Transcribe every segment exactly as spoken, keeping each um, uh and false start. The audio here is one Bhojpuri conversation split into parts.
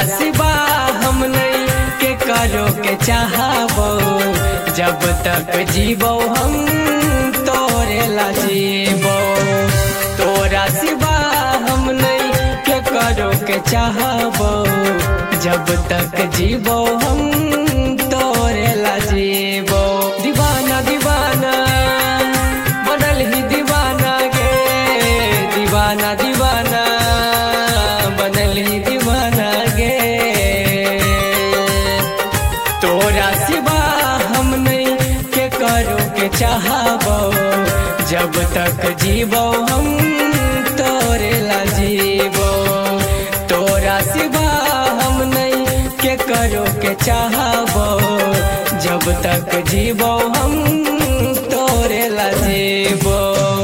सिवा हम नहीं के करो के चाहबो, जब तक जीवो हम तोरे ला जीवो। तोरा सिवा हम नहीं के करो के चाहबो, जब तक जीवो हम तोरे ला जीवो। दीवाना दीवाना बनल ही दीवाना गे, दीवाना दीवाना बनल ही दीवाना गे। तोरा सिवा हम नहीं के करो के चाहबो, जब तक जीवो हम तोरे ला जीवो। तोरा सिवा हम नहीं के करो के चाहबो, जब तक जीवो हम तोरे ला जीवो।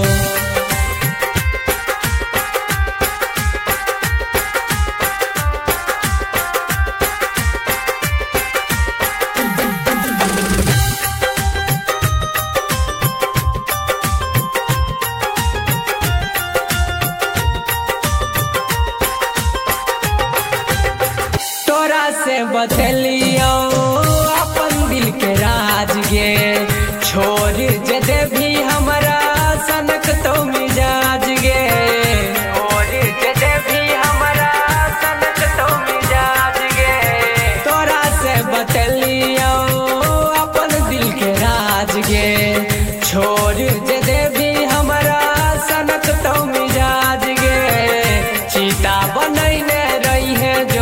से बतलियो अपन दिल के राज गे, छोड़ जदे भी हमारा सनक तो मिजाज गे। छोड़ जदे भी हमारा सनक तो मिजाज गे। तोरा से बतलियो अपन दिल के राज गे, छोड़ जदे भी हमारा सनक तो मिजाज गे। चीता बनैने रही है जो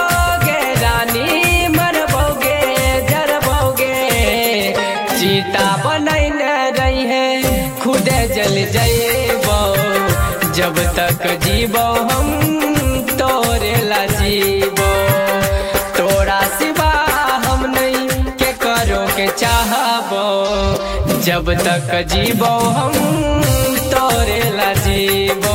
चीता बनैने रही है खुदे जल जाइबो, जब तक जीवो हम तोरे ला जीवो। तोरा सिवा हम नहीं के करो के चाहबो, जब तक जीवो हम तोरे ला जीवो।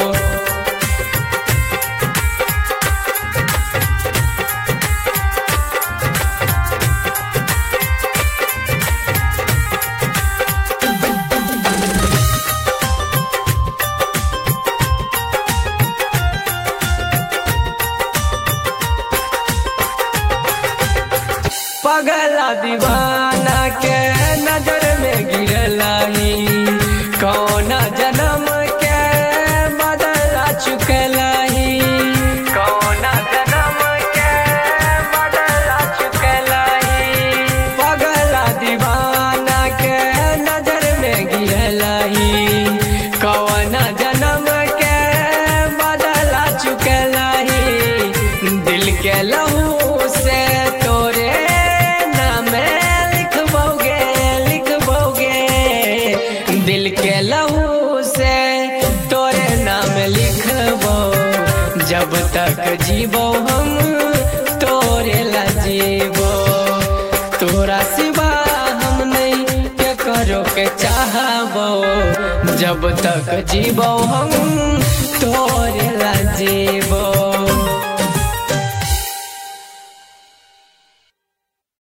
पगला दीवाना के नजर में गिरलाई, कौन जन्म के बदला चुकलाई। कौन जन्म के बदला चुकलाई। पगला दीवाना के नजर में गिरलाई, कौन जन्म के बदला चुकलाई। दिल के लहू से तोरे दिल के लहू से तोरे नाम लिखबो, जब तक जीवो हम तोरे ला जीवो। तोरा सिवा हम नहीं के करो के चाहबो, जब तक जीवो हम तोरे ला जीवो।